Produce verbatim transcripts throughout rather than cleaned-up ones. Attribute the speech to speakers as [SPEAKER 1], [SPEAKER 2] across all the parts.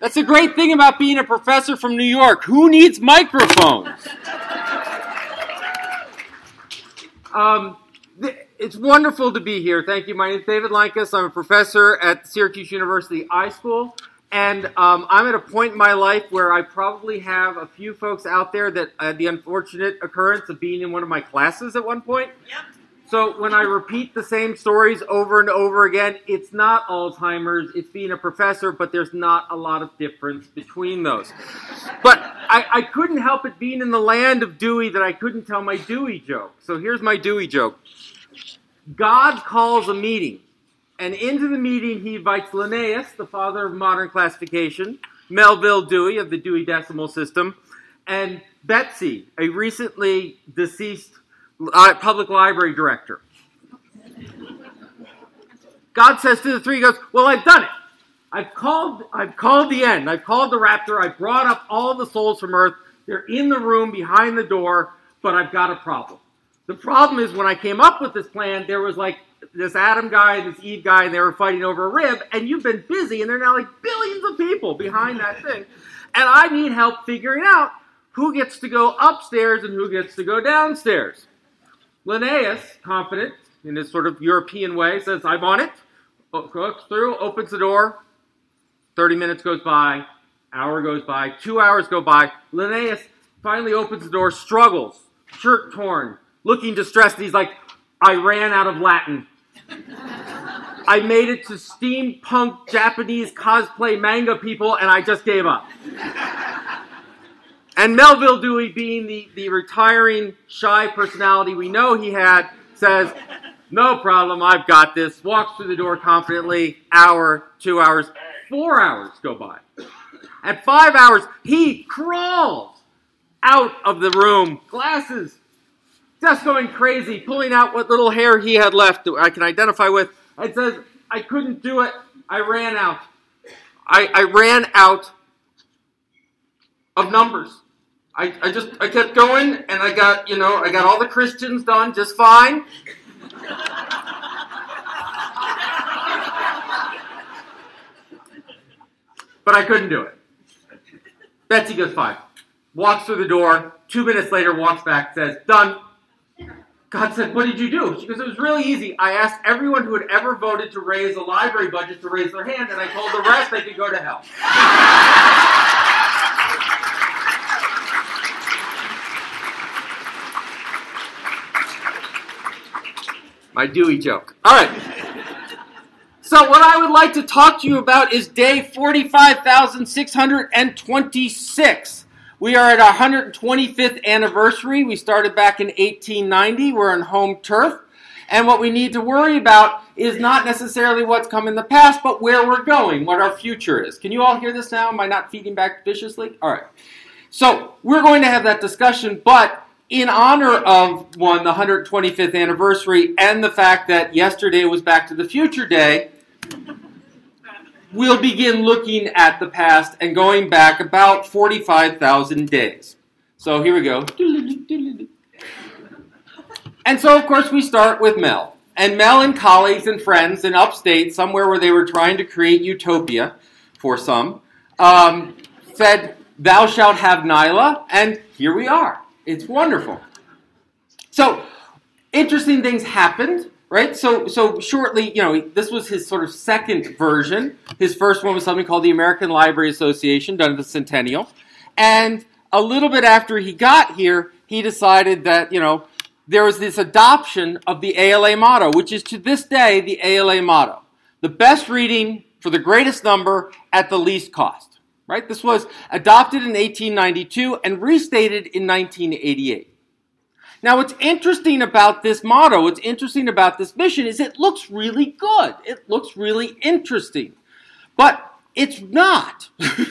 [SPEAKER 1] That's the great thing about being a professor from New York. Who needs microphones? um, th- it's wonderful to be here. Thank you. My name is David Lankus. I'm a professor at Syracuse University iSchool. And um, I'm at a point in my life where I probably have a few folks out there that had the unfortunate occurrence of being in one of my classes at one point. Yep. So when I repeat the same stories over and over again, it's not Alzheimer's, it's being a professor, but there's not a lot of difference between those. But I, I couldn't help it being in the land of Dewey that I couldn't tell my Dewey joke. So here's my Dewey joke. God calls a meeting, and into the meeting he invites Linnaeus, the father of modern classification, Melville Dewey of the Dewey Decimal System, and Betsy, a recently deceased Uh, public library director. God says to the three, he goes, well, I've done it. I've called, I've called the end. I've called the rapture. I've brought up all the souls from earth. They're in the room behind the door, but I've got a problem. The problem is when I came up with this plan, there was like this Adam guy and this Eve guy, and they were fighting over a rib, and you've been busy, and there are now like billions of people behind that thing. And I need help figuring out who gets to go upstairs and who gets to go downstairs. Linnaeus, confident in his sort of European way, says, I'm on it, goes through, opens the door, thirty minutes goes by, hour goes by, two hours go by. Linnaeus finally opens the door, struggles, shirt torn, looking distressed. He's like, I ran out of Latin. I made it to steampunk Japanese cosplay manga people, and I just gave up. And Melville Dewey, being the, the retiring, shy personality we know he had, says, no problem, I've got this, walks through the door confidently, hour, two hours, four hours go by. At five hours, he crawls out of the room, glasses, just going crazy, pulling out what little hair he had left that I can identify with, and says, I couldn't do it, I ran out. I, I ran out of numbers. I, I just, I kept going, and I got, you know, I got all the Christians done just fine. But I couldn't do it. Betsy goes fine. Walks through the door. Two minutes later, walks back, says, done. God said, what did you do? She goes, it was really easy. I asked everyone who had ever voted to raise the library budget to raise their hand, and I told the rest they could go to hell. My Dewey joke. All right. So what I would like to talk to you about is day forty-five thousand six hundred twenty-six. We are at our one hundred twenty-fifth anniversary. We started back in eighteen ninety. We're on home turf. And what we need to worry about is not necessarily what's come in the past, but where we're going, what our future is. Can you all hear this now? Am I not feeding back viciously? All right. So we're going to have that discussion, but in honor of, one, the one hundred twenty-fifth anniversary and the fact that yesterday was Back to the Future Day, we'll begin looking at the past and going back about forty-five thousand days. So here we go. And so, of course, we start with Mel. And Mel and colleagues and friends in upstate, somewhere where they were trying to create utopia, for some, um, said, thou shalt have Nyla, and here we are. It's wonderful. So, interesting things happened, right? So, so shortly, you know, this was his sort of second version. His first one was something called the American Library Association, done at the Centennial. And a little bit after he got here, he decided that, you know, there was this adoption of the A L A motto, which is to this day the A L A motto. The best reading for the greatest number at the least cost. Right? This was adopted in eighteen ninety-two and restated in nineteen eighty-eight. Now, what's interesting about this motto, what's interesting about this mission is it looks really good. It looks really interesting. But it's not.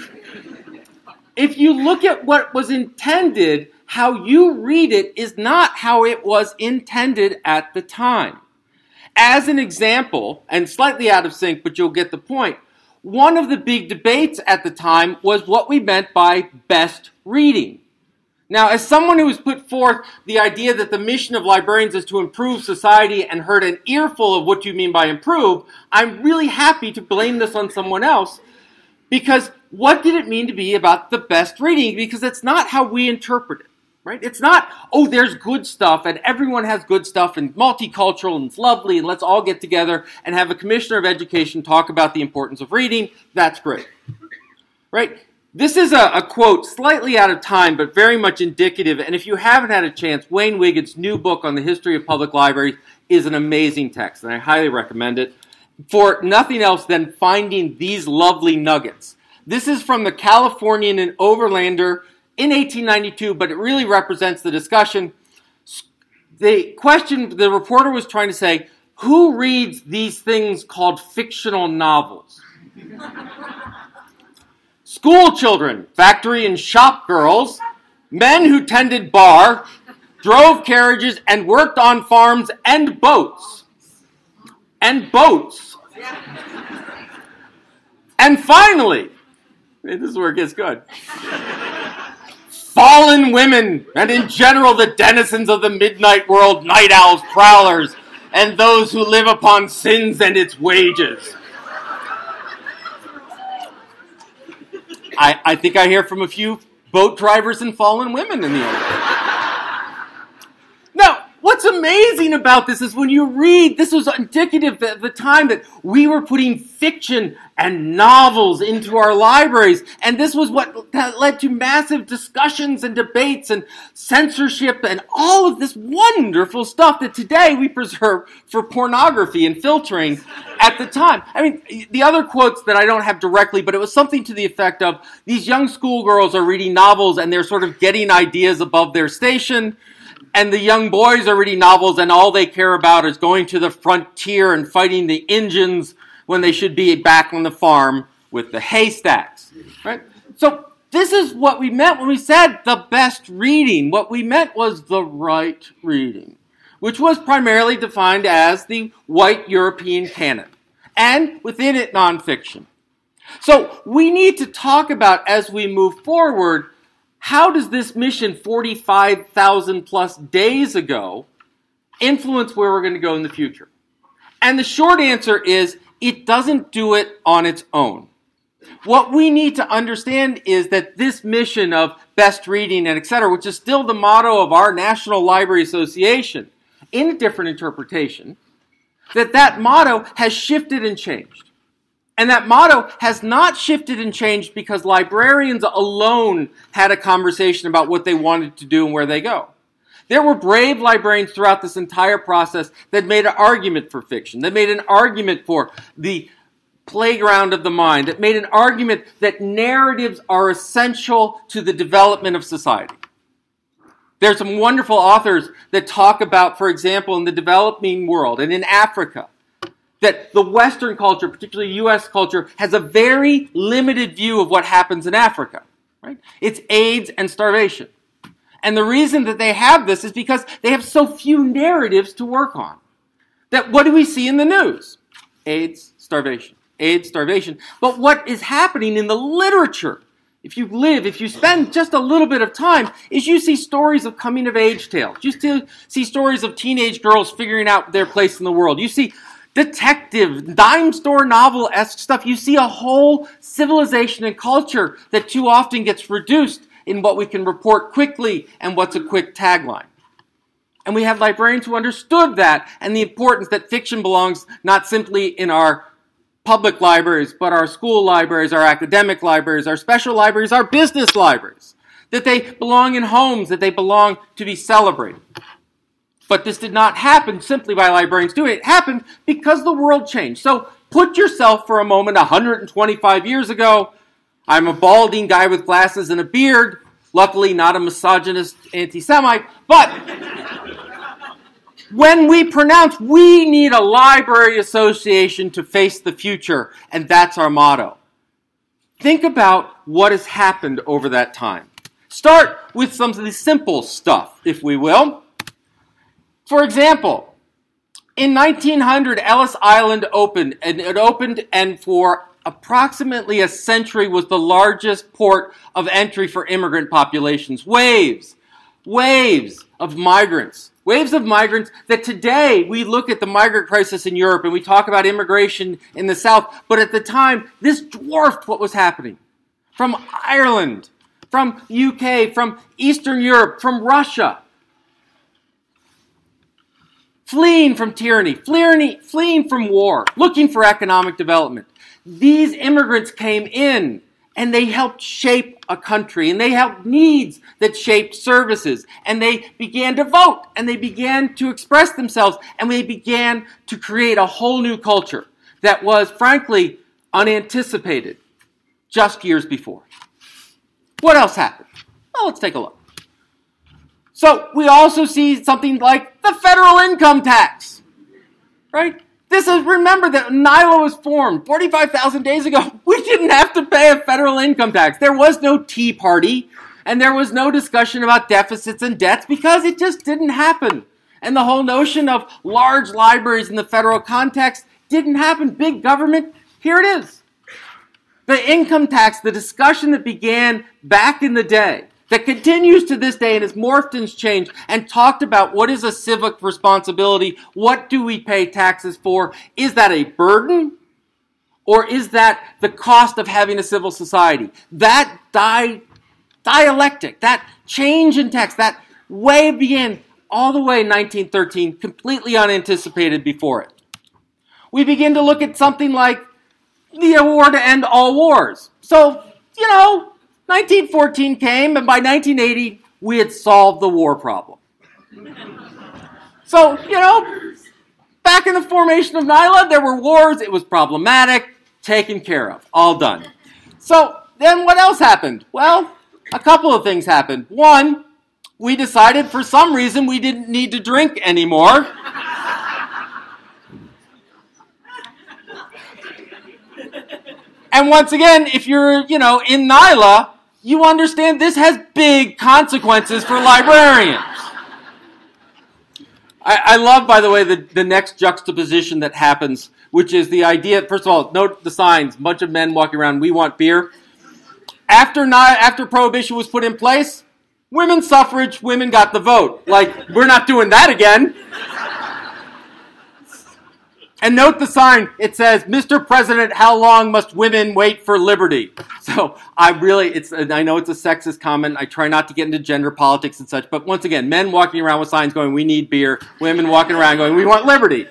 [SPEAKER 1] If you look at what was intended, how you read it is not how it was intended at the time. As an example, and slightly out of sync, but you'll get the point, one of the big debates at the time was what we meant by best reading. Now, as someone who has put forth the idea that the mission of librarians is to improve society and heard an earful of what you mean by improve, I'm really happy to blame this on someone else because what did it mean to be about the best reading? Because it's not how we interpret it, right? It's not, oh, there's good stuff and everyone has good stuff and multicultural and it's lovely and let's all get together and have a commissioner of education talk about the importance of reading. That's great, right? This is a, a quote slightly out of time, but very much indicative. And if you haven't had a chance, Wayne Wiggins' new book on the history of public libraries is an amazing text, and I highly recommend it for nothing else than finding these lovely nuggets. This is from the Californian and Overlander in eighteen ninety-two, but it really represents the discussion. The question, the reporter was trying to say, who reads these things called fictional novels? School children, factory and shop girls, men who tended bar, drove carriages, and worked on farms and boats. And boats. And finally, this is where it gets good. Fallen women, and in general the denizens of the midnight world, night owls, prowlers, and those who live upon sins and its wages. I, I think I hear from a few boat drivers and fallen women in the audience. Now, what's amazing about this is when you read, this was indicative at the time that we were putting fiction and novels into our libraries, and this was what that led to massive discussions and debates and censorship and all of this wonderful stuff that today we preserve for pornography and filtering at the time. I mean, the other quotes that I don't have directly, but it was something to the effect of, these young schoolgirls are reading novels and they're sort of getting ideas above their station, and the young boys are reading novels and all they care about is going to the frontier and fighting the Indians when they should be back on the farm with the haystacks, right? So this is what we meant when we said the best reading. What we meant was the right reading, which was primarily defined as the white European canon, and within it, nonfiction. So we need to talk about, as we move forward, how does this mission forty-five thousand plus days ago influence where we're going to go in the future? And the short answer is, it doesn't do it on its own. What we need to understand is that this mission of best reading and et cetera, which is still the motto of our National Library Association, in a different interpretation, that that motto has shifted and changed. And that motto has not shifted and changed because librarians alone had a conversation about what they wanted to do and where they go. There were brave librarians throughout this entire process that made an argument for fiction, that made an argument for the playground of the mind, that made an argument that narratives are essential to the development of society. There's some wonderful authors that talk about, for example, in the developing world and in Africa, that the Western culture, particularly U S culture, has a very limited view of what happens in Africa. Right? It's AIDS and starvation. And the reason that they have this is because they have so few narratives to work on. That what do we see in the news? AIDS, starvation. AIDS, starvation. But what is happening in the literature, if you live, if you spend just a little bit of time, is you see stories of coming-of-age tales. You still see stories of teenage girls figuring out their place in the world. You see detective, dime store novel-esque stuff. You see a whole civilization and culture that too often gets reduced in what we can report quickly and what's a quick tagline. And we have librarians who understood that and the importance that fiction belongs not simply in our public libraries, but our school libraries, our academic libraries, our special libraries, our business libraries. That they belong in homes, that they belong to be celebrated. But this did not happen simply by librarians doing it. It happened because the world changed. So put yourself for a moment one hundred twenty-five years ago. I'm a balding guy with glasses and a beard. Luckily, not a misogynist anti-Semite. But when we pronounce, we need a library association to face the future, and that's our motto. Think about what has happened over that time. Start with some of the simple stuff, if we will. For example, in nineteen hundred, Ellis Island opened, and it opened and for approximately a century was the largest port of entry for immigrant populations. Waves, waves of migrants, waves of migrants that today we look at the migrant crisis in Europe and we talk about immigration in the South, but at the time, this dwarfed what was happening. from Ireland, from U K, from Eastern Europe, from Russia. Fleeing from tyranny, fleeing, fleeing from war, looking for economic development. These immigrants came in and they helped shape a country, and they helped needs that shaped services, and they began to vote, and they began to express themselves, and they began to create a whole new culture that was, frankly, unanticipated just years before. What else happened? Well, let's take a look. So we also see something like the federal income tax, right? This is, remember that NILA was formed forty-five thousand days ago. We didn't have to pay a federal income tax. There was no Tea Party, and there was no discussion about deficits and debts because it just didn't happen. And the whole notion of large libraries in the federal context didn't happen. Big government, here it is. The income tax, the discussion that began back in the day, that continues to this day and has morphed and changed and talked about what is a civic responsibility, what do we pay taxes for, is that a burden or is that the cost of having a civil society? That di- dialectic, that change in text, that way began all the way in nineteen thirteen, completely unanticipated before it. We begin to look at something like the war to end all wars. So, you know, nineteen fourteen came, and by nineteen eighty, we had solved the war problem. So, you know, back in the formation of NILA, there were wars, it was problematic, taken care of, all done. So, then what else happened? Well, a couple of things happened. One, we decided for some reason we didn't need to drink anymore. And once again, if you're, you know, in NILA, you understand this has big consequences for librarians. I, I love, by the way, the, the next juxtaposition that happens, which is the idea, first of all, note the signs, bunch of men walking around, we want beer. After, not, after Prohibition was put in place, women's suffrage, women got the vote. Like, we're not doing that again. And note the sign, it says, Mister President, how long must women wait for liberty? So I really, it's I know it's a sexist comment. I try not to get into gender politics and such. But once again, men walking around with signs going, we need beer. Women walking around going, we want liberty.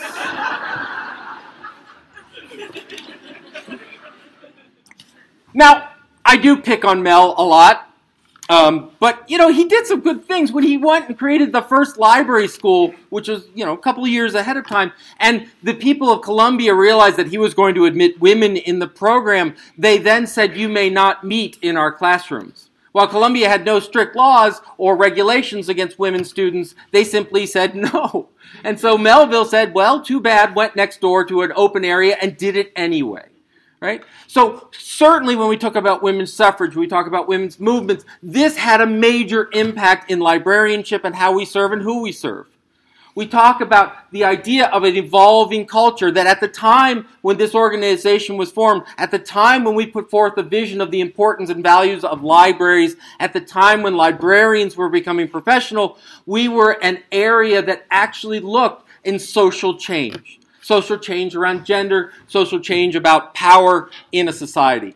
[SPEAKER 1] Now, I do pick on Mel a lot. Um, but, you know, he did some good things when he went and created the first library school, which was, you know, a couple of years ahead of time. And the people of Columbia realized that he was going to admit women in the program. They then said, you may not meet in our classrooms. While Columbia had no strict laws or regulations against women students, they simply said no. And so Melville said, well, too bad, went next door to an open area and did it anyway. Right? So certainly when we talk about women's suffrage, we talk about women's movements, this had a major impact in librarianship and how we serve and who we serve. We talk about the idea of an evolving culture that at the time when this organization was formed, at the time when we put forth the vision of the importance and values of libraries, at the time when librarians were becoming professional, we were an area that actually looked in social change. Social change around gender, social change about power in a society.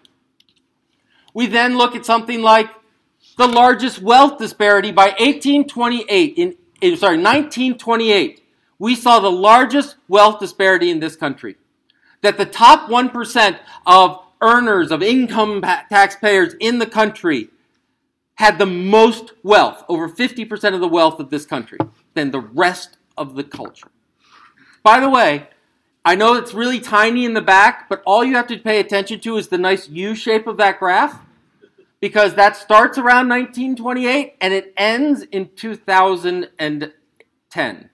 [SPEAKER 1] We then look at something like the largest wealth disparity by eighteen twenty-eight. In, in sorry, nineteen twenty-eight, we saw the largest wealth disparity in this country. That the top one percent of earners, of income taxpayers in the country had the most wealth, over fifty percent of the wealth of this country, than the rest of the culture. By the way, I know it's really tiny in the back, but all you have to pay attention to is the nice U shape of that graph, because that starts around nineteen twenty-eight and it ends in two thousand ten.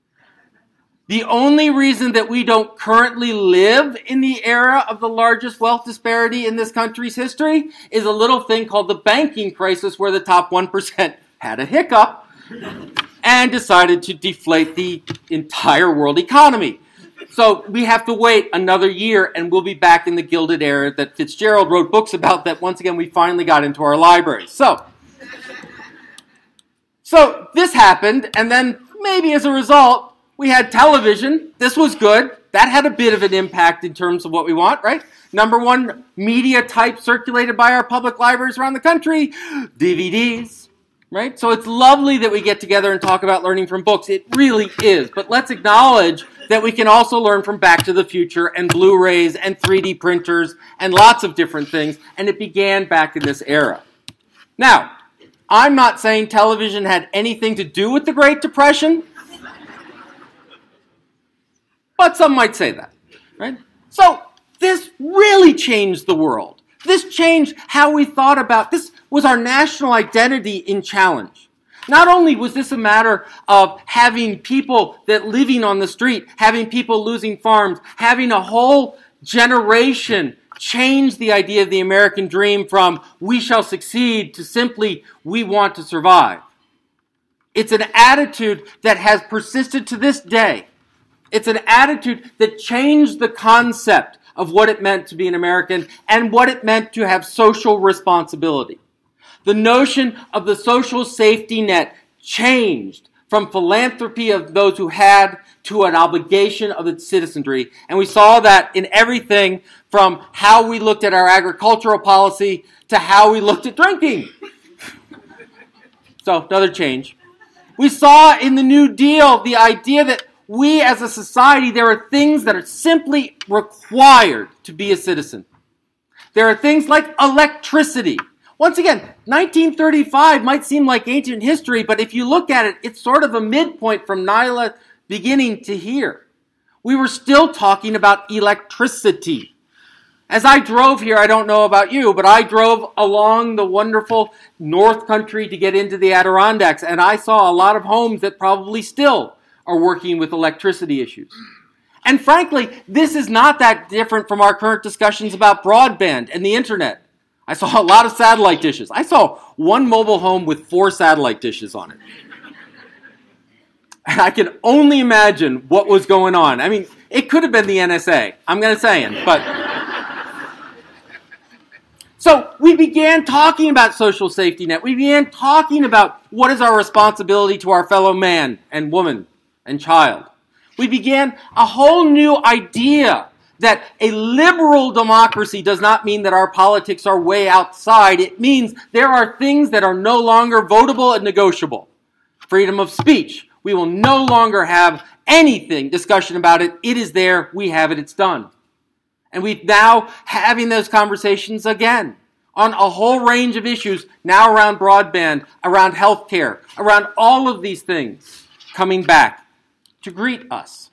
[SPEAKER 1] The only reason that we don't currently live in the era of the largest wealth disparity in this country's history is a little thing called the banking crisis, where the top one percent had a hiccup and decided to deflate the entire world economy. So we have to wait another year and we'll be back in the Gilded Era that Fitzgerald wrote books about, that once again we finally got into our libraries. So, so this happened, and then maybe as a result we had television. This was good. That had a bit of an impact in terms of what we want, right? Number one media type circulated by our public libraries around the country, D V Ds, right? So it's lovely that we get together and talk about learning from books. It really is. But let's acknowledge that we can also learn from Back to the Future and Blu-rays and three D printers and lots of different things. And it began back in this era. Now, I'm not saying television had anything to do with the Great Depression, but some might say that, right? So this really changed the world. This changed how we thought about, this was our national identity in challenge. Not only was this a matter of having people that living on the street, having people losing farms, having a whole generation change the idea of the American dream from we shall succeed to simply we want to survive. It's an attitude that has persisted to this day. It's an attitude that changed the concept of what it meant to be an American and what it meant to have social responsibility. The notion of the social safety net changed from philanthropy of those who had to an obligation of its citizenry. And we saw that in everything from how we looked at our agricultural policy to how we looked at drinking. So, another change. We saw in the New Deal the idea that we as a society, there are things that are simply required to be a citizen. There are things like electricity. Once again, nineteen thirty-five might seem like ancient history, but if you look at it, it's sort of a midpoint from Nyla beginning to here. We were still talking about electricity. As I drove here, I don't know about you, but I drove along the wonderful North Country to get into the Adirondacks, and I saw a lot of homes that probably still are working with electricity issues. And frankly, this is not that different from our current discussions about broadband and the internet. I saw a lot of satellite dishes. I saw one mobile home with four satellite dishes on it. And I can only imagine what was going on. I mean, it could have been the N S A. I'm going to say it, but... So we began talking about social safety net. We began talking about what is our responsibility to our fellow man and woman and child. We began a whole new idea that a liberal democracy does not mean that our politics are way outside. It means there are things that are no longer votable and negotiable. Freedom of speech. We will no longer have anything, discussion about it. It is there. We have it. It's done. And we're now having those conversations again on a whole range of issues, now around broadband, around healthcare, around all of these things coming back to greet us.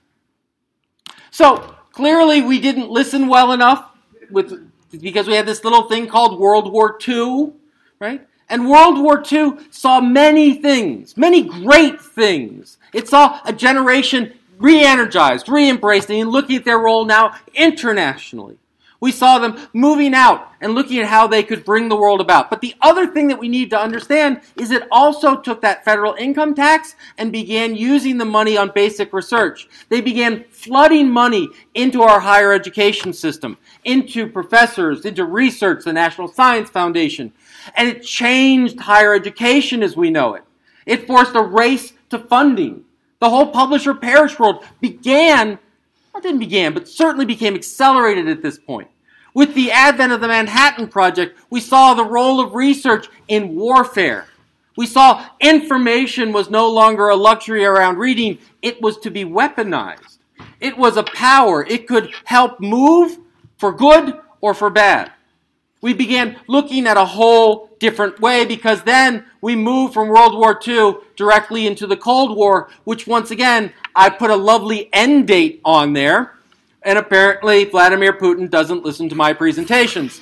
[SPEAKER 1] So, clearly, we didn't listen well enough with because we had this little thing called World War Two, right? And World War Two saw many things, many great things. It saw a generation re-energized, re-embraced, and looking at their role now internationally. We saw them moving out and looking at how they could bring the world about. But the other thing that we need to understand is it also took that federal income tax and began using the money on basic research. They began flooding money into our higher education system, into professors, into research, the National Science Foundation. And it changed higher education as we know it. It forced a race to funding. The whole publisher-parish world began, or didn't begin, but certainly became accelerated at this point. With the advent of the Manhattan Project, we saw the role of research in warfare. We saw information was no longer a luxury around reading. It was to be weaponized. It was a power. It could help move for good or for bad. We began looking at a whole different way because then we moved from World War Two directly into the Cold War, which once again, I put a lovely end date on there. And apparently, Vladimir Putin doesn't listen to my presentations.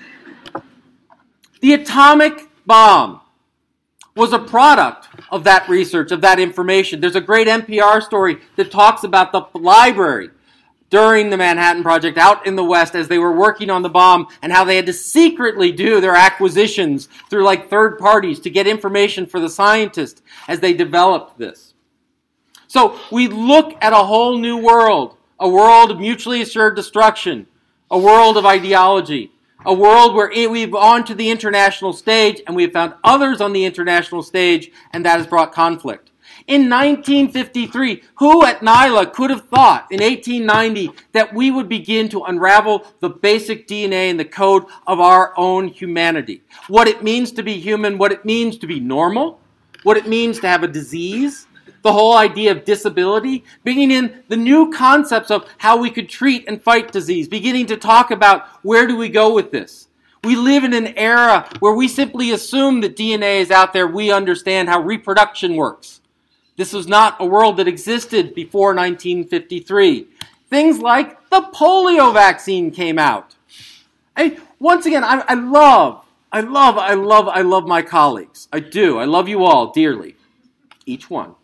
[SPEAKER 1] The atomic bomb was a product of that research, of that information. There's a great N P R story that talks about the library during the Manhattan Project out in the West as they were working on the bomb and how they had to secretly do their acquisitions through like third parties to get information for the scientists as they developed this. So we look at a whole new world. A world of mutually assured destruction, a world of ideology, a world where we've gone to the international stage and we've found others on the international stage, and that has brought conflict. In nineteen fifty-three, who at NILA could have thought in eighteen ninety that we would begin to unravel the basic D N A and the code of our own humanity? What it means to be human, what it means to be normal, what it means to have a disease, the whole idea of disability, bringing in the new concepts of how we could treat and fight disease, beginning to talk about where do we go with this. We live in an era where we simply assume that D N A is out there, we understand how reproduction works. This was not a world that existed before nineteen fifty-three. Things like the polio vaccine came out. I, once again, I, I love, I love, I love, I love my colleagues. I do. I love you all dearly. Each one.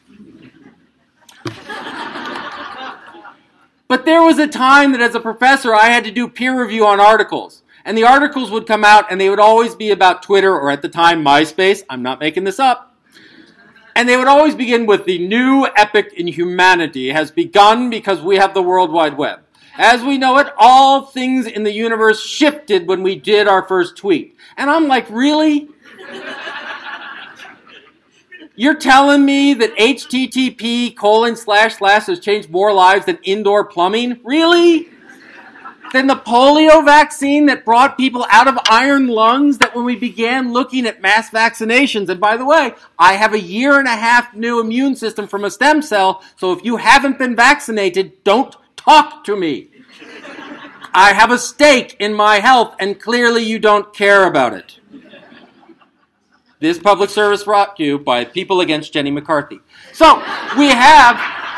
[SPEAKER 1] But there was a time that as a professor I had to do peer review on articles. And the articles would come out and they would always be about Twitter or at the time MySpace. I'm not making this up. And they would always begin with the new epoch in humanity has begun because we have the World Wide Web. As we know it, all things in the universe shifted when we did our first tweet. And I'm like, really? You're telling me that H T T P colon slash slash has changed more lives than indoor plumbing? Really? Than the polio vaccine that brought people out of iron lungs, that when we began looking at mass vaccinations, and by the way, I have a year and a half new immune system from a stem cell, so if you haven't been vaccinated, don't talk to me. I have a stake in my health, and clearly you don't care about it. This public service brought to you by People Against Jenny McCarthy. So, we have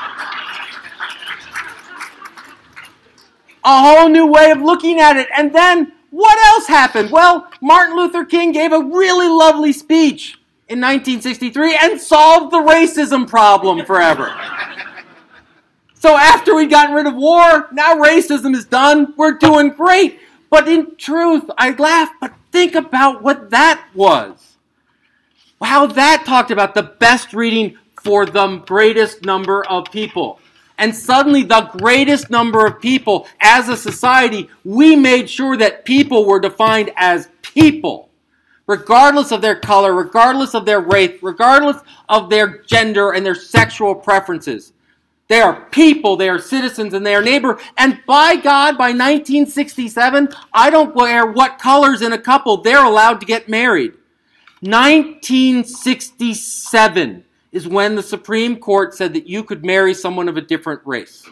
[SPEAKER 1] a whole new way of looking at it. And then, what else happened? Well, Martin Luther King gave a really lovely speech in nineteen sixty-three and solved the racism problem forever. So after we'd gotten rid of war, now racism is done. We're doing great. But in truth, I laugh, but think about what that was. How that talked about the best reading for the greatest number of people. And suddenly the greatest number of people as a society, we made sure that people were defined as people. Regardless of their color, regardless of their race, regardless of their gender and their sexual preferences. They are people, they are citizens, and they are neighbor. And by God, by nineteen sixty-seven, I don't care what color's in a couple, they're allowed to get married. nineteen sixty-seven is when the Supreme Court said that you could marry someone of a different race.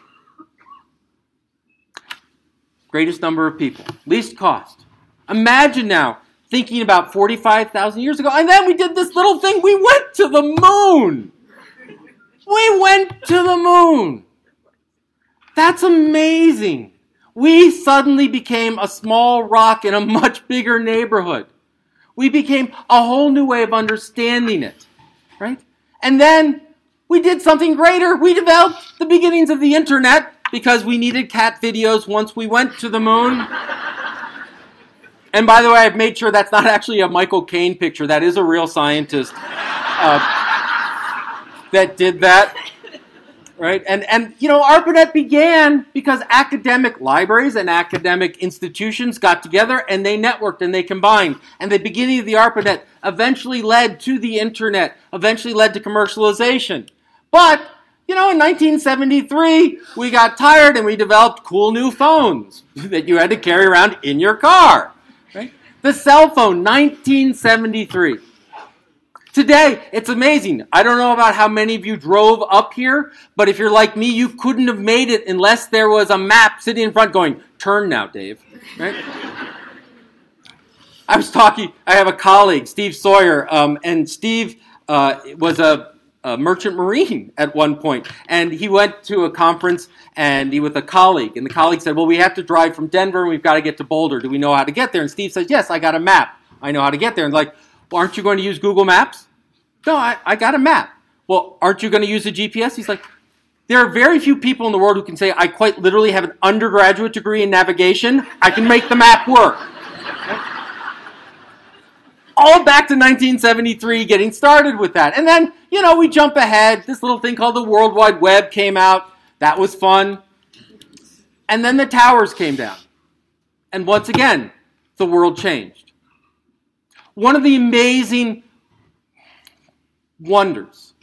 [SPEAKER 1] Greatest number of people. Least cost. Imagine now thinking about forty-five thousand years ago, and then we did this little thing. We went to the moon. We went to the moon. That's amazing. We suddenly became a small rock in a much bigger neighborhood. We became a whole new way of understanding it, right? And then we did something greater. We developed the beginnings of the internet because we needed cat videos once we went to the moon. And by the way, I've made sure that's not actually a Michael Caine picture. That is a real scientist uh, that did that, right? And, and, you know, ARPANET began because academic libraries and academic institutions got together and they networked and they combined. And the beginning of the ARPANET eventually led to the internet, eventually led to commercialization. But, you know, in nineteen seventy-three, we got tired and we developed cool new phones that you had to carry around in your car. Right? The cell phone, nineteen seventy-three. Today, it's amazing. I don't know about how many of you drove up here, but if you're like me, you couldn't have made it unless there was a map sitting in front going, turn now, Dave. Right? I was talking, I have a colleague, Steve Sawyer, um, and Steve uh, was a, a merchant marine at one point, and he went to a conference and he with a colleague, and the colleague said, well, we have to drive from Denver and we've got to get to Boulder. Do we know how to get there? And Steve says, yes, I got a map. I know how to get there. And like, well, aren't you going to use Google Maps? No, I, I got a map. Well, aren't you going to use a G P S? He's like, there are very few people in the world who can say, I quite literally have an undergraduate degree in navigation. I can make the map work. All back to nineteen seventy-three, getting started with that. And then, you know, we jump ahead. This little thing called the World Wide Web came out. That was fun. And then the towers came down. And once again, the world changed. One of the amazing wonders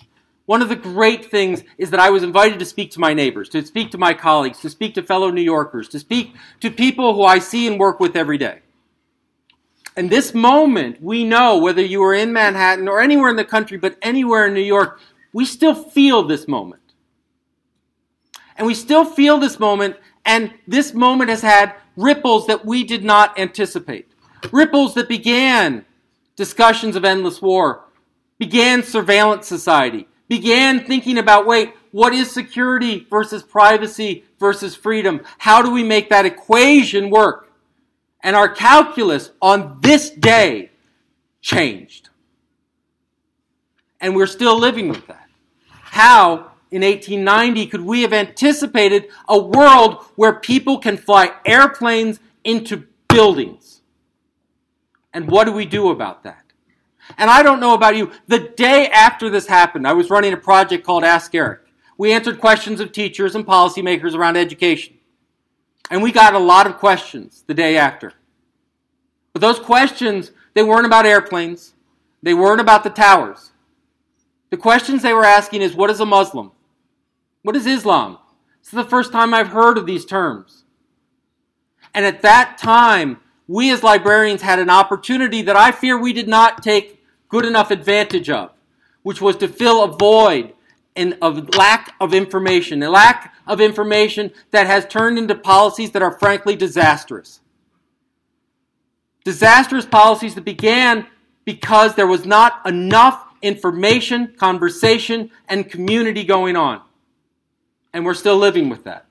[SPEAKER 1] One of the great things is that I was invited to speak to my neighbors, to speak to my colleagues, to speak to fellow New Yorkers, to speak to people who I see and work with every day. And this moment, we know, whether you are in Manhattan or anywhere in the country, but anywhere in New York, we still feel this moment. And we still feel this moment, and this moment has had ripples that we did not anticipate. Ripples that began discussions of endless war, began surveillance society, began thinking about, wait, what is security versus privacy versus freedom? How do we make that equation work? And our calculus on this day changed. And we're still living with that. How, in eighteen ninety, could we have anticipated a world where people can fly airplanes into buildings? And what do we do about that? And I don't know about you, the day after this happened, I was running a project called Ask Eric. We answered questions of teachers and policymakers around education. And we got a lot of questions the day after. But those questions, they weren't about airplanes. They weren't about the towers. The questions they were asking is, what is a Muslim? What is Islam? This is the first time I've heard of these terms. And at that time, we as librarians had an opportunity that I fear we did not take good enough advantage of, which was to fill a void in, of lack of information, a lack of information that has turned into policies that are frankly disastrous. Disastrous policies that began because there was not enough information, conversation, and community going on. And we're still living with that.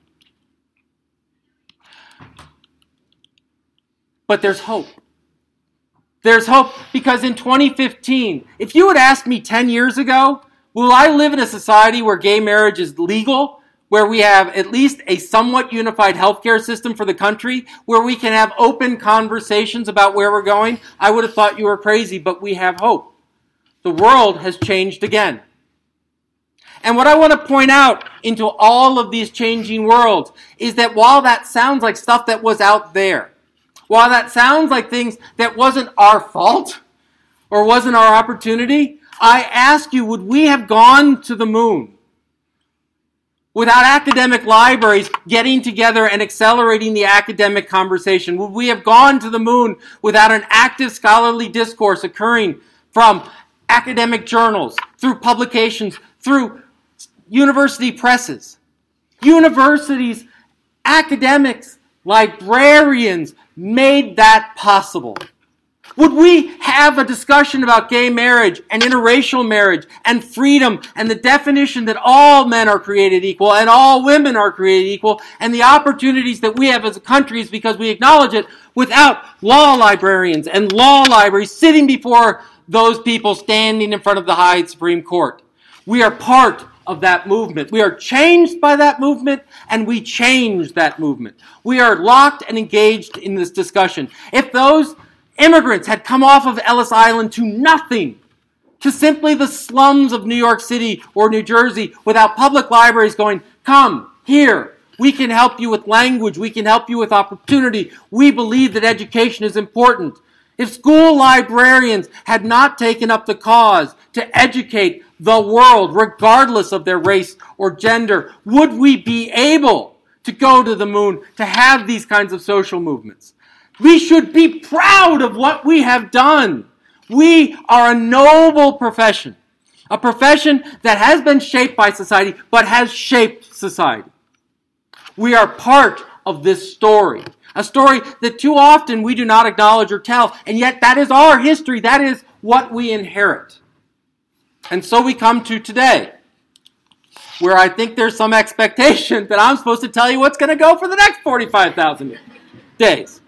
[SPEAKER 1] But there's hope. There's hope because in twenty fifteen, if you had asked me ten years ago, will I live in a society where gay marriage is legal, where we have at least a somewhat unified healthcare system for the country, where we can have open conversations about where we're going, I would have thought you were crazy, but we have hope. The world has changed again. And what I want to point out into all of these changing worlds is that while that sounds like stuff that was out there, while that sounds like things that wasn't our fault or wasn't our opportunity, I ask you, would we have gone to the moon without academic libraries getting together and accelerating the academic conversation? Would we have gone to the moon without an active scholarly discourse occurring from academic journals, through publications, through university presses? Universities, academics, librarians made that possible. Would we have a discussion about gay marriage and interracial marriage and freedom and the definition that all men are created equal and all women are created equal and the opportunities that we have as a country is because we acknowledge it without law librarians and law libraries sitting before those people standing in front of the high Supreme Court? We are part of that movement. We are changed by that movement, and we change that movement. We are locked and engaged in this discussion. If those immigrants had come off of Ellis Island to nothing, to simply the slums of New York City or New Jersey, without public libraries going, come here, we can help you with language, we can help you with opportunity, we believe that education is important. If school librarians had not taken up the cause to educate the world, regardless of their race or gender, would we be able to go to the moon, to have these kinds of social movements? We should be proud of what we have done. We are a noble profession, a profession that has been shaped by society, but has shaped society. We are part of this story, a story that too often we do not acknowledge or tell, and yet that is our history. That is what we inherit. And so we come to today, where I think there's some expectation that I'm supposed to tell you what's going to go for the next forty-five thousand days.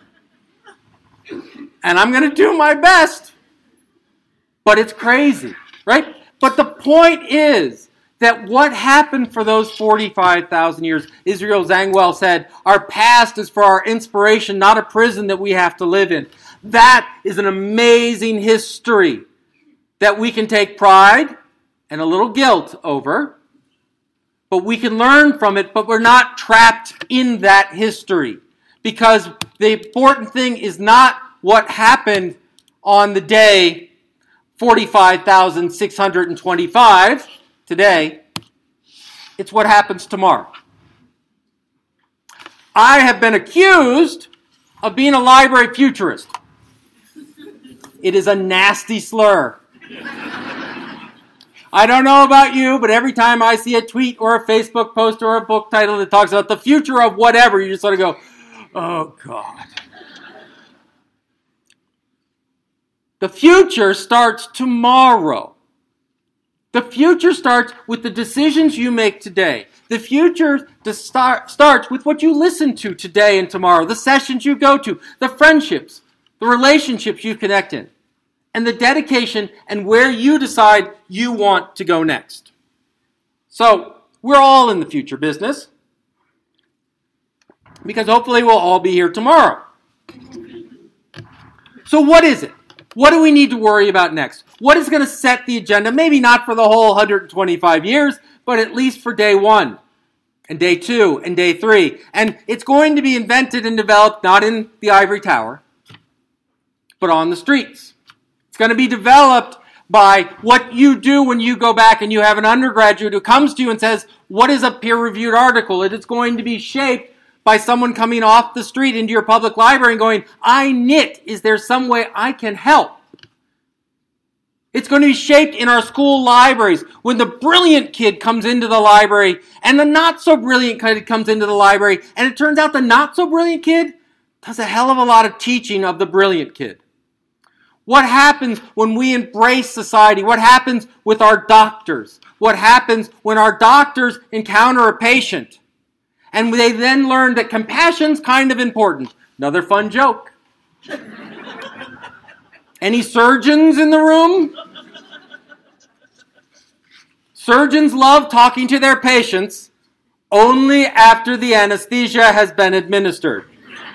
[SPEAKER 1] And I'm going to do my best. But it's crazy, right? But the point is that what happened for those forty-five thousand years, Israel Zangwill said, our past is for our inspiration, not a prison that we have to live in. That is an amazing history that we can take pride and a little guilt over, but we can learn from it, but we're not trapped in that history. Because the important thing is not what happened on the day forty-five thousand six hundred twenty-five. today, it's what happens tomorrow. I have been accused of being a library futurist. It is a nasty slur. I don't know about you, but every time I see a tweet or a Facebook post or a book title that talks about the future of whatever, you just sort of go, oh, God. The future starts tomorrow. The future starts with the decisions you make today. The future start, starts with what you listen to today and tomorrow, the sessions you go to, the friendships, the relationships you connect in, and the dedication and where you decide you want to go next. So, we're all in the future business, because hopefully we'll all be here tomorrow. So what is it? What do we need to worry about next? What is going to set the agenda? Maybe not for the whole one hundred twenty-five years, but at least for day one, and day two, and day three. And it's going to be invented and developed not in the ivory tower, but on the streets. It's going to be developed by what you do when you go back and you have an undergraduate who comes to you and says, what is a peer-reviewed article? It is going to be shaped by someone coming off the street into your public library and going, I knit. Is there some way I can help? It's going to be shaped in our school libraries when the brilliant kid comes into the library and the not-so-brilliant kid comes into the library, and it turns out the not-so-brilliant kid does a hell of a lot of teaching of the brilliant kid. What happens when we embrace society? What happens with our doctors? What happens when our doctors encounter a patient? And they then learn that compassion's kind of important. Another fun joke. Any surgeons in the room? Surgeons love talking to their patients only after the anesthesia has been administered.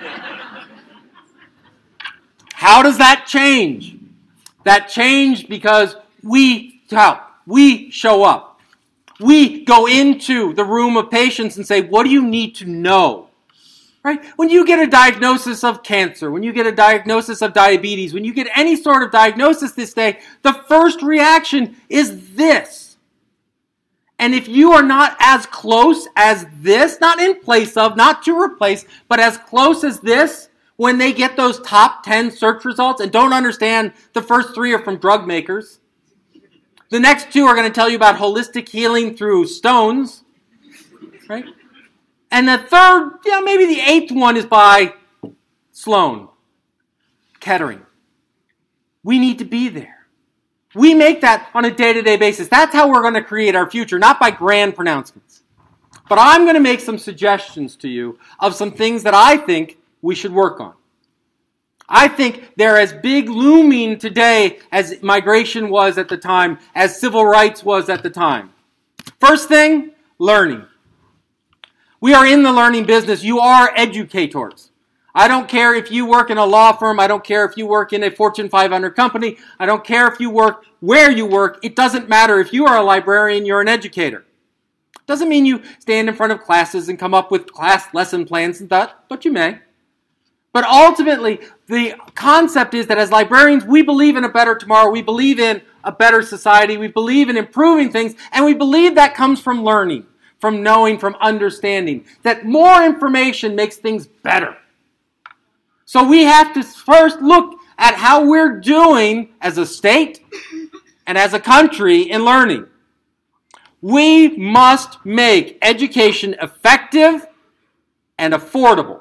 [SPEAKER 1] How does that change? That changed because we help. We show up. We go into the room of patients and say, what do you need to know? Right? When you get a diagnosis of cancer, when you get a diagnosis of diabetes, when you get any sort of diagnosis this day, the first reaction is this. And if you are not as close as this, not in place of, not to replace, but as close as this, when they get those top ten search results and don't understand the first three are from drug makers, the next two are going to tell you about holistic healing through stones, right? And the third, yeah, maybe the eighth one is by Sloan Kettering. We need to be there. We make that on a day-to-day basis. That's how we're going to create our future, not by grand pronouncements. But I'm going to make some suggestions to you of some things that I think we should work on. I think they're as big looming today as migration was at the time, as civil rights was at the time. First thing, learning. We are in the learning business. You are educators. I don't care if you work in a law firm. I don't care if you work in a Fortune five hundred company. I don't care if you work where you work. It doesn't matter. If you are a librarian, you're an educator. Doesn't mean you stand in front of classes and come up with class lesson plans and that, but you may. But ultimately, the concept is that as librarians, we believe in a better tomorrow. We believe in a better society. We believe in improving things. And we believe that comes from learning, from knowing, from understanding. That more information makes things better. So we have to first look at how we're doing as a state and as a country in learning. We must make education effective and affordable.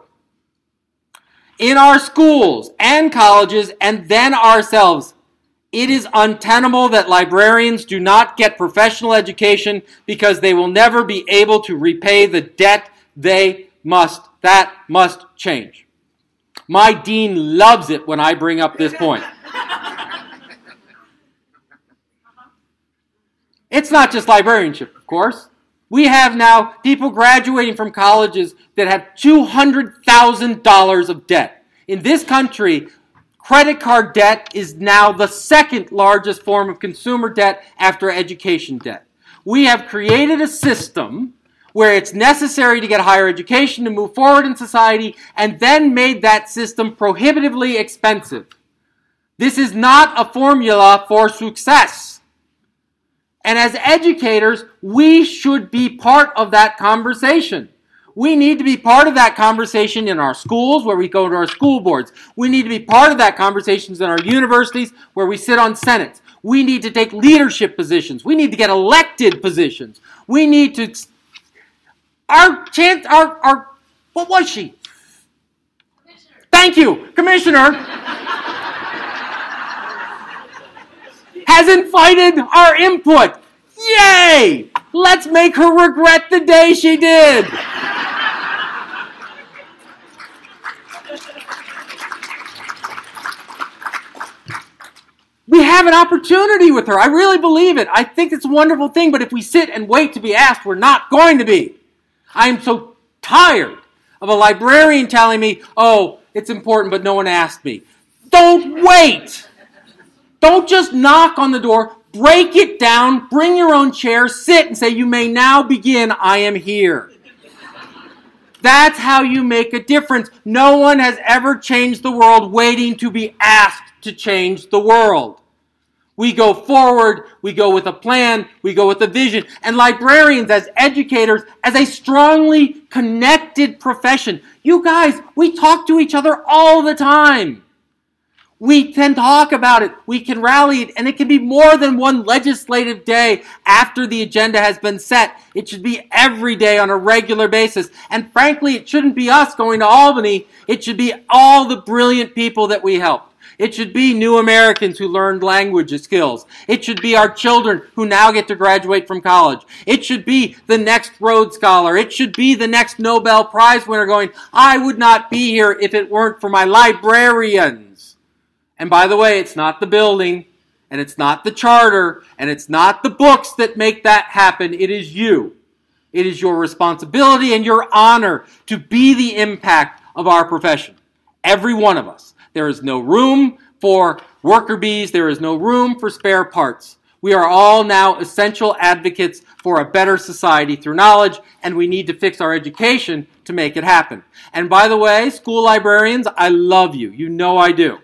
[SPEAKER 1] In our schools and colleges and then ourselves, it is untenable that librarians do not get professional education because they will never be able to repay the debt they must. That must change. My dean loves it when I bring up this point. It's not just librarianship, of course. We have now people graduating from colleges that have two hundred thousand dollars of debt. In this country, credit card debt is now the second largest form of consumer debt after education debt. We have created a system where it's necessary to get higher education to move forward in society and then made that system prohibitively expensive. This is not a formula for success. And as educators, we should be part of that conversation. We need to be part of that conversation in our schools where we go to our school boards. We need to be part of that conversation in our universities where we sit on senates. We need to take leadership positions. We need to get elected positions. We need to... Our chance... Our... our what was she? Commissioner. Thank you, Commissioner. has invited our input. Yay! Let's make her regret the day she did. We have an opportunity with her. I really believe it. I think it's a wonderful thing, but if we sit and wait to be asked, we're not going to be. I am so tired of a librarian telling me, oh, it's important, but no one asked me. Don't wait. Don't just knock on the door. Break it down. Bring your own chair. Sit and say, you may now begin. I am here. That's how you make a difference. No one has ever changed the world waiting to be asked to change the world. We go forward, we go with a plan, we go with a vision. And librarians, as educators, as a strongly connected profession, you guys, we talk to each other all the time. We can talk about it, we can rally it, and it can be more than one legislative day after the agenda has been set. It should be every day on a regular basis. And frankly, it shouldn't be us going to Albany. It should be all the brilliant people that we help. It should be new Americans who learned language skills. It should be our children who now get to graduate from college. It should be the next Rhodes Scholar. It should be the next Nobel Prize winner going, I would not be here if it weren't for my librarians. And by the way, it's not the building, and it's not the charter, and it's not the books that make that happen. It is you. It is your responsibility and your honor to be the impact of our profession. Every one of us. There is no room for worker bees. There is no room for spare parts. We are all now essential advocates for a better society through knowledge, and we need to fix our education to make it happen. And by the way, school librarians, I love you. You know I do.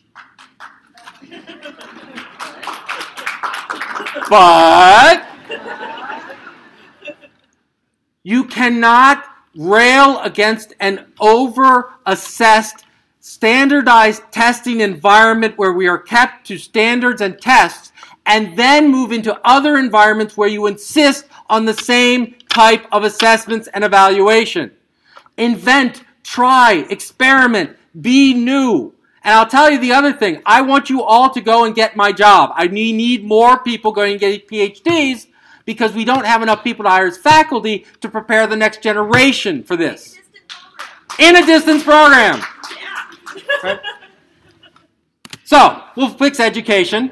[SPEAKER 1] But you cannot rail against an over-assessed standardized testing environment where we are kept to standards and tests, and then move into other environments where you insist on the same type of assessments and evaluation. Invent, try, experiment, be new. And I'll tell you the other thing. I want you all to go and get my job. I need more people going and getting P H Ds because we don't have enough people to hire as faculty to prepare the next generation for this. In a distance program. Right? So, we'll fix education.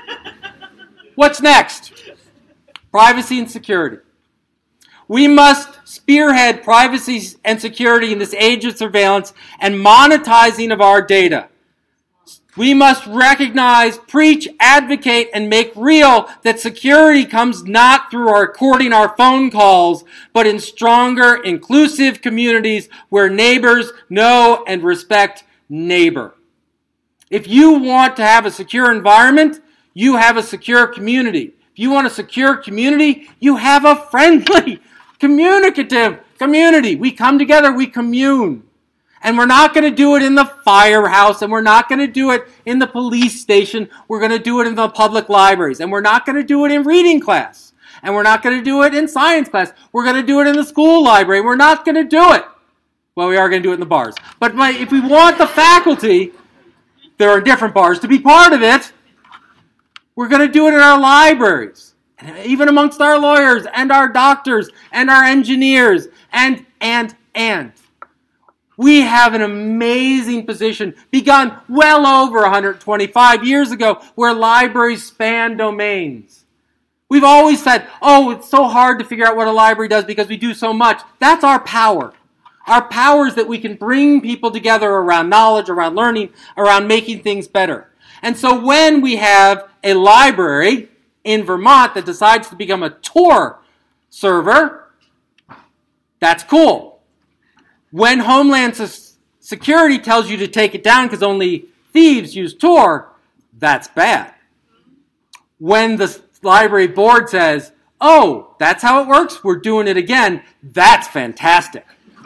[SPEAKER 1] What's next? Privacy and security. We must spearhead privacy and security in this age of surveillance and monetizing of our data. We must recognize, preach, advocate, and make real that security comes not through our recording our phone calls, but in stronger, inclusive communities where neighbors know and respect neighbor. If you want to have a secure environment, you have a secure community. If you want a secure community, you have a friendly, communicative community. We come together, we commune. And we're not going to do it in the firehouse, and we're not going to do it in the police station. We're going to do it in the public libraries. And we're not going to do it in reading class. And we're not going to do it in science class. We're going to do it in the school library. We're not going to do it. Well, we are going to do it in the bars. But my, if we want the faculty, there are different bars, to be part of it, we're going to do it in our libraries. And even amongst our lawyers and our doctors and our engineers and, and, and. We have an amazing position begun well over one hundred twenty-five years ago where libraries span domains. We've always said, oh, it's so hard to figure out what a library does because we do so much. That's our power. Our power is that we can bring people together around knowledge, around learning, around making things better. And so when we have a library in Vermont that decides to become a Tor server, that's cool. When Homeland Security tells you to take it down because only thieves use Tor, that's bad. When the library board says, oh, that's how it works? We're doing it again. That's fantastic.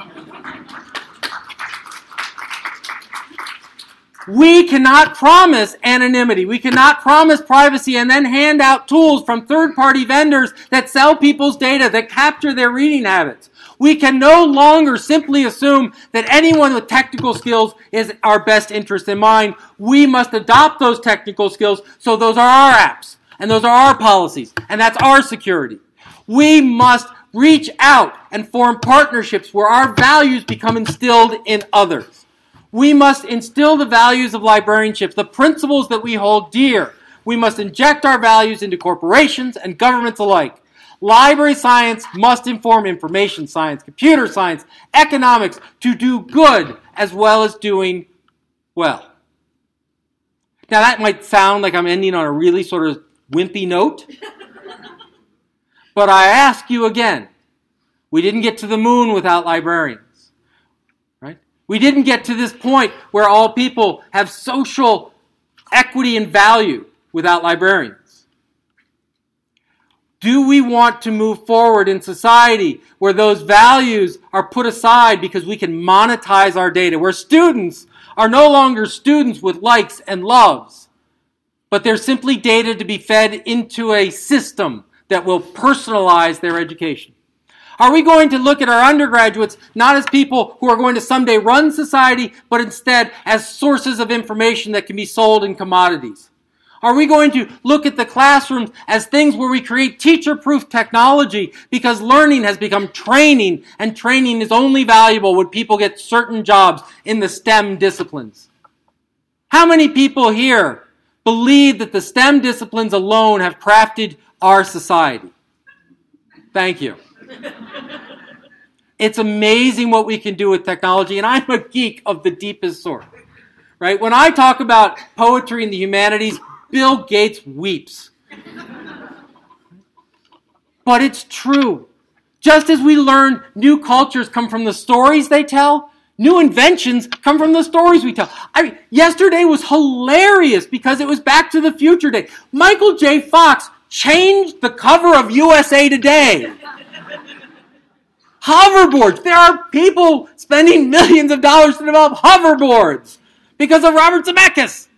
[SPEAKER 1] We cannot promise anonymity. We cannot promise privacy and then hand out tools from third-party vendors that sell people's data, that capture their reading habits. We can no longer simply assume that anyone with technical skills is our best interest in mind. We must adopt those technical skills, so those are our apps, and those are our policies, and that's our security. We must reach out and form partnerships where our values become instilled in others. We must instill the values of librarianship, the principles that we hold dear. We must inject our values into corporations and governments alike. Library science must inform information science, computer science, economics to do good as well as doing well. Now that might sound like I'm ending on a really sort of wimpy note, but I ask you again, we didn't get to the moon without librarians. We didn't get to this point where all people have social equity and value without librarians. Do we want to move forward in society where those values are put aside because we can monetize our data, where students are no longer students with likes and loves, but they're simply data to be fed into a system that will personalize their education? Are we going to look at our undergraduates not as people who are going to someday run society, but instead as sources of information that can be sold in commodities? Are we going to look at the classrooms as things where we create teacher-proof technology because learning has become training, and training is only valuable when people get certain jobs in the STEM disciplines? How many people here believe that the STEM disciplines alone have crafted our society? Thank you. It's amazing what we can do with technology, and I'm a geek of the deepest sort. Right? When I talk about poetry and the humanities, Bill Gates weeps. But it's true. Just as we learn new cultures come from the stories they tell, new inventions come from the stories we tell. I mean, yesterday was hilarious because it was Back to the Future Day. Michael J. Fox changed the cover of U S A Today. Hoverboards. There are people spending millions of dollars to develop hoverboards because of Robert Zemeckis.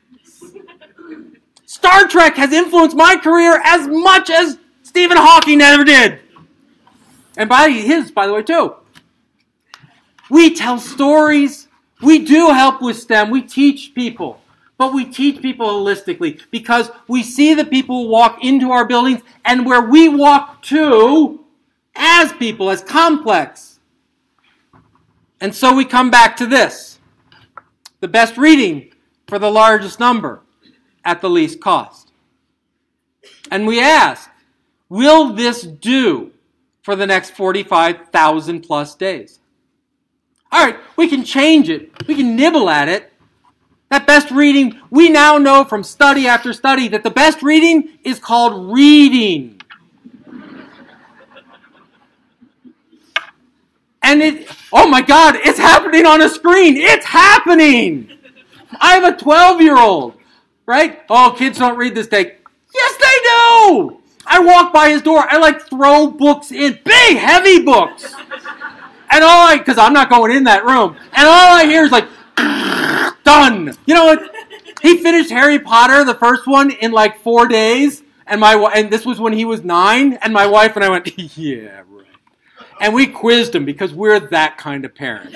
[SPEAKER 1] Star Trek has influenced my career as much as Stephen Hawking ever did. And by his, by the way, too. We tell stories. We do help with STEM. We teach people. But we teach people holistically because we see the people who walk into our buildings and where we walk to as people, as complex. And so we come back to this. The best reading for the largest number at the least cost. And we ask, will this do for the next forty-five thousand plus days? All right, we can change it. We can nibble at it. That best reading, we now know from study after study that the best reading is called reading. And it, oh my God, it's happening on a screen. It's happening. I have a twelve-year-old, right? Oh, kids don't read this day. Yes, they do. I walk by his door. I like throw books in, big, heavy books. And all I, because I'm not going in that room. And all I hear is like, done. You know what? He finished Harry Potter, the first one, in like four days. And my and this was when he was nine. And my wife and I went, yeah, right. And we quizzed him because we're that kind of parent.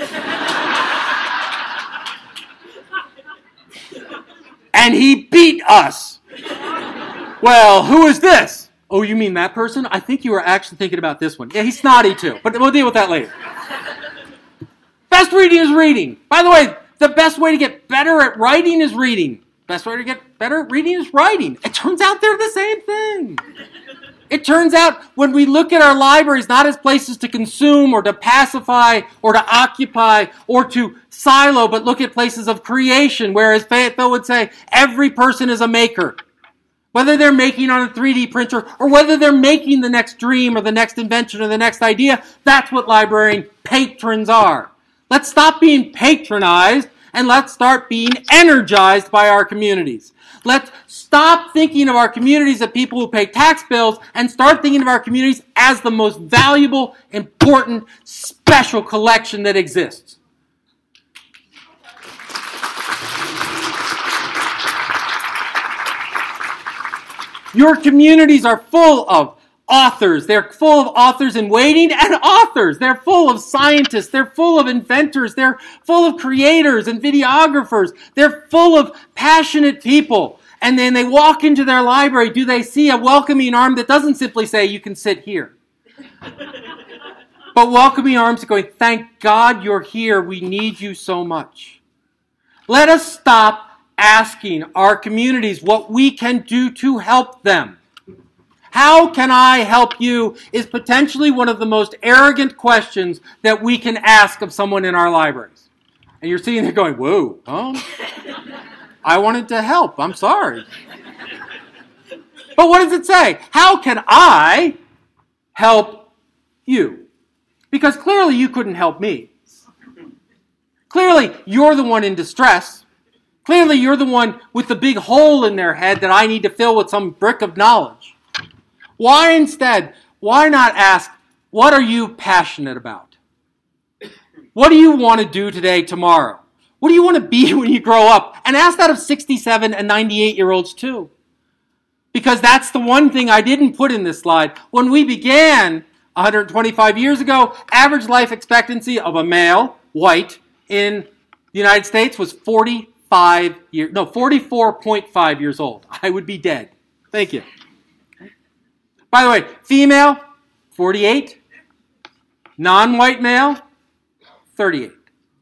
[SPEAKER 1] And he beat us. Well, who is this? Oh, you mean that person? I think you were actually thinking about this one. Yeah, he's snotty too, but we'll deal with that later. Best reading is reading. By the way, the best way to get better at writing is reading. Best way to get better at reading is writing. It turns out they're the same thing. It turns out when we look at our libraries not as places to consume or to pacify or to occupy or to silo, but look at places of creation, whereas Fayetteville would say every person is a maker. Whether they're making on a three D printer or whether they're making the next dream or the next invention or the next idea, that's what librarian patrons are. Let's stop being patronized and let's start being energized by our communities. Let's stop thinking of our communities as people who pay tax bills and start thinking of our communities as the most valuable, important, special collection that exists. Your communities are full of authors. They're full of authors in waiting and authors. They're full of scientists. They're full of inventors. They're full of creators and videographers. They're full of passionate people. And then they walk into their library. Do they see a welcoming arm that doesn't simply say, you can sit here? But welcoming arms going, thank God you're here. We need you so much. Let us stop asking our communities what we can do to help them. How can I help you is potentially one of the most arrogant questions that we can ask of someone in our libraries. And you're sitting there going, whoa, oh, I wanted to help. I'm sorry. But what does it say? How can I help you? Because clearly you couldn't help me. Clearly you're the one in distress. Clearly you're the one with the big hole in their head that I need to fill with some brick of knowledge. Why instead, why not ask, what are you passionate about? What do you want to do today, tomorrow? What do you want to be when you grow up? And ask that of sixty-seven and ninety-eight-year-olds too. Because that's the one thing I didn't put in this slide. When we began one hundred twenty-five years ago, average life expectancy of a male, white, in the United States was forty-five years, no, forty-four point five years old. I would be dead. Thank you. By the way, female, forty-eight. Non-white male, thirty-eight.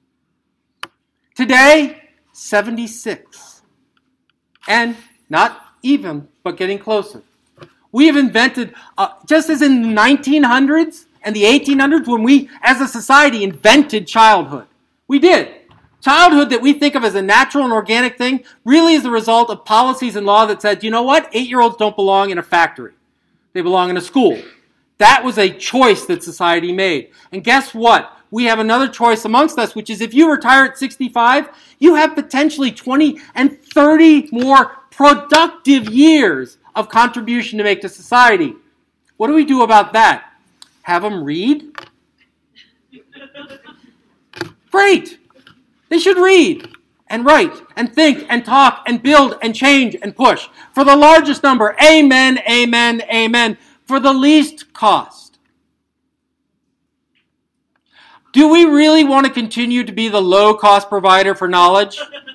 [SPEAKER 1] Today, seventy-six. And not even, but getting closer. We have invented, uh, just as in the nineteen hundreds and the eighteen hundreds, when we, as a society, invented childhood. We did. Childhood that we think of as a natural and organic thing really is the result of policies and law that said, you know what? Eight-year-olds don't belong in a factory. They belong in a school. That was a choice that society made. And guess what? We have another choice amongst us, which is if you retire at sixty-five, you have potentially twenty and thirty more productive years of contribution to make to society. What do we do about that? Have them read? Great. They should read and write and think and talk and build and change and push. For the largest number, amen, amen, amen. For the least cost. Do we really want to continue to be the low-cost provider for knowledge?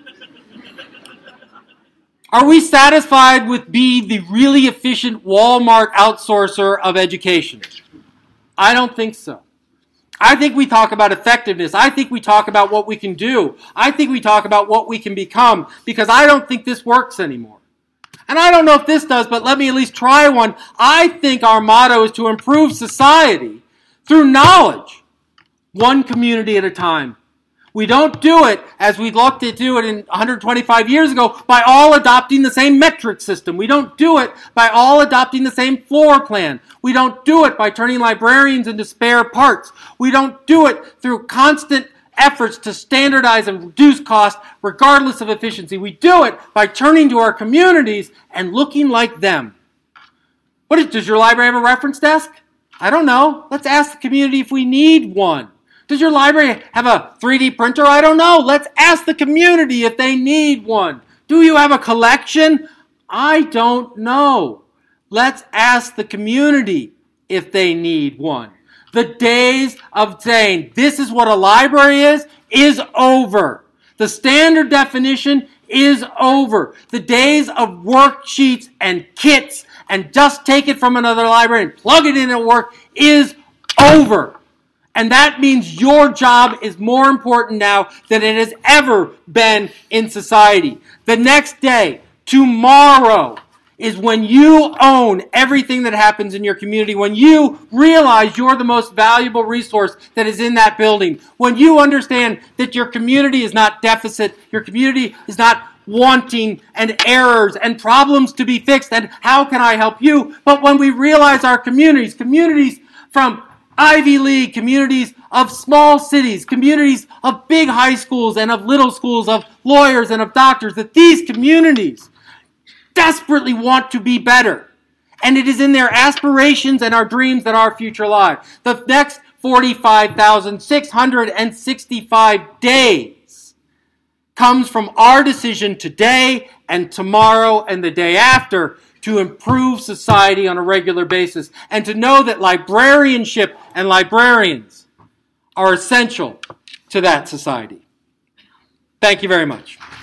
[SPEAKER 1] Are we satisfied with being the really efficient Walmart outsourcer of education? I don't think so. I think we talk about effectiveness. I think we talk about what we can do. I think we talk about what we can become, because I don't think this works anymore. And I don't know if this does, but let me at least try one. I think our motto is to improve society through knowledge, one community at a time. We don't do it as we looked to do it in one hundred twenty-five years ago by all adopting the same metric system. We don't do it by all adopting the same floor plan. We don't do it by turning librarians into spare parts. We don't do it through constant efforts to standardize and reduce cost regardless of efficiency. We do it by turning to our communities and looking like them. What is, does your library have a reference desk? I don't know. Let's ask the community if we need one. Does your library have a three D printer? I don't know. Let's ask the community if they need one. Do you have a collection? I don't know. Let's ask the community if they need one. The days of saying this is what a library is, is over. The standard definition is over. The days of worksheets and kits and just take it from another library and plug it in at work is over. And that means your job is more important now than it has ever been in society. The next day, tomorrow, is when you own everything that happens in your community, when you realize you're the most valuable resource that is in that building, when you understand that your community is not deficit, your community is not wanting and errors and problems to be fixed, and how can I help you? But when we realize our communities, communities from Ivy League, communities of small cities, communities of big high schools and of little schools, of lawyers and of doctors, that these communities desperately want to be better. And it is in their aspirations and our dreams that our future lies. The next forty-five thousand six hundred sixty-five days comes from our decision today and tomorrow and the day after to improve society on a regular basis, and to know that librarianship and librarians are essential to that society. Thank you very much.